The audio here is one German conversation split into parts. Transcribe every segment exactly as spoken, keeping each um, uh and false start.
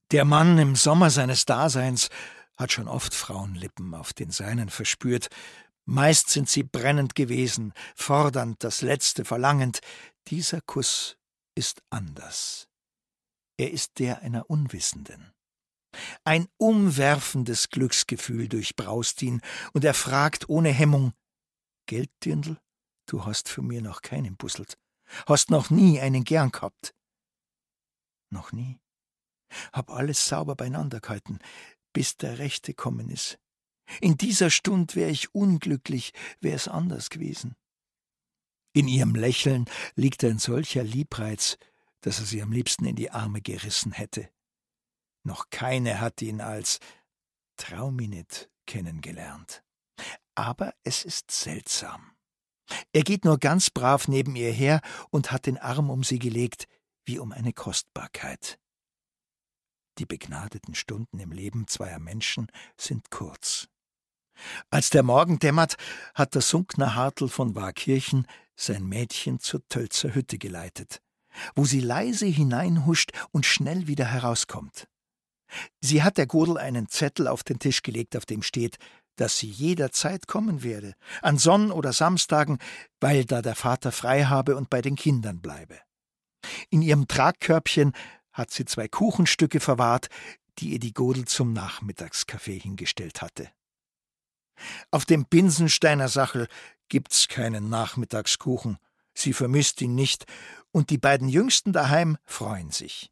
Der Mann im Sommer seines Daseins hat schon oft Frauenlippen auf den seinen verspürt. Meist sind sie brennend gewesen, fordernd, das Letzte verlangend. Dieser Kuss ist anders. Er ist der einer Unwissenden. Ein umwerfendes Glücksgefühl durchbraust ihn, und er fragt ohne Hemmung: »Gelt, Dirndl, du hast für mir noch keinen busselt, hast noch nie einen gern gehabt.« »Noch nie. Hab alles sauber beieinander gehalten, bis der Rechte kommen is. In dieser Stund wär ich unglücklich, wär's anders gewesen.« In ihrem Lächeln liegt ein solcher Liebreiz, dass er sie am liebsten in die Arme gerissen hätte. Noch keine hat ihn als »Trau mi nit« kennengelernt. Aber es ist seltsam. Er geht nur ganz brav neben ihr her und hat den Arm um sie gelegt, wie um eine Kostbarkeit. Die begnadeten Stunden im Leben zweier Menschen sind kurz. Als der Morgen dämmert, hat der Sunkner Hartl von Waakirchen sein Mädchen zur Tölzer Hütte geleitet, wo sie leise hineinhuscht und schnell wieder herauskommt. Sie hat der Godel einen Zettel auf den Tisch gelegt, auf dem steht, dass sie jederzeit kommen werde, an Sonn- oder Samstagen, weil da der Vater frei habe und bei den Kindern bleibe. In ihrem Tragkörbchen hat sie zwei Kuchenstücke verwahrt, die ihr die Godel zum Nachmittagskaffee hingestellt hatte. Auf dem Binsensteiner Sachel gibt's keinen Nachmittagskuchen. Sie vermisst ihn nicht, und die beiden Jüngsten daheim freuen sich.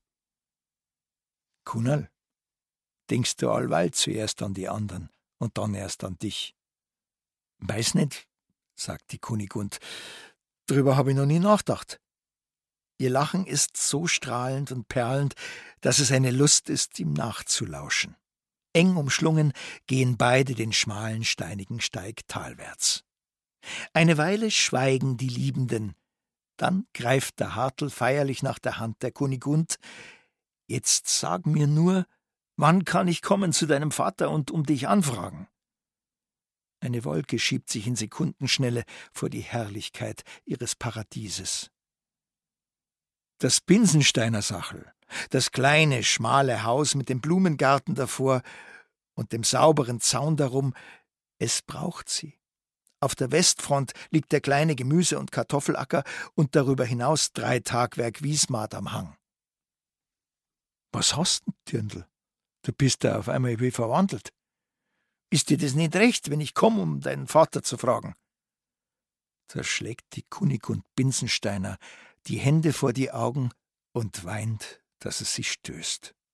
»Kunnerl, denkst du allweil zuerst an die anderen und dann erst an dich?« »Weiß nicht«, sagt die Kunigund, »drüber hab ich noch nie nachgedacht.« Ihr Lachen ist so strahlend und perlend, dass es eine Lust ist, ihm nachzulauschen. Eng umschlungen gehen beide den schmalen, steinigen Steig talwärts. Eine Weile schweigen die Liebenden. Dann greift der Hartl feierlich nach der Hand der Kunigund. »Jetzt sag mir nur, wann kann ich kommen zu deinem Vater und um dich anfragen?« Eine Wolke schiebt sich in Sekundenschnelle vor die Herrlichkeit ihres Paradieses. Das Binsensteiner Sachel, das kleine, schmale Haus mit dem Blumengarten davor und dem sauberen Zaun darum, es braucht sie. Auf der Westfront liegt der kleine Gemüse- und Kartoffelacker und darüber hinaus drei Tagwerk Wiesmaat am Hang. »Was hast denn, Dirndl? Du bist da auf einmal wie verwandelt. Ist dir das nicht recht, wenn ich komme, um deinen Vater zu fragen?« Da schlägt die Kunigund Binsensteiner die Hände vor die Augen und weint, dass es sie stößt.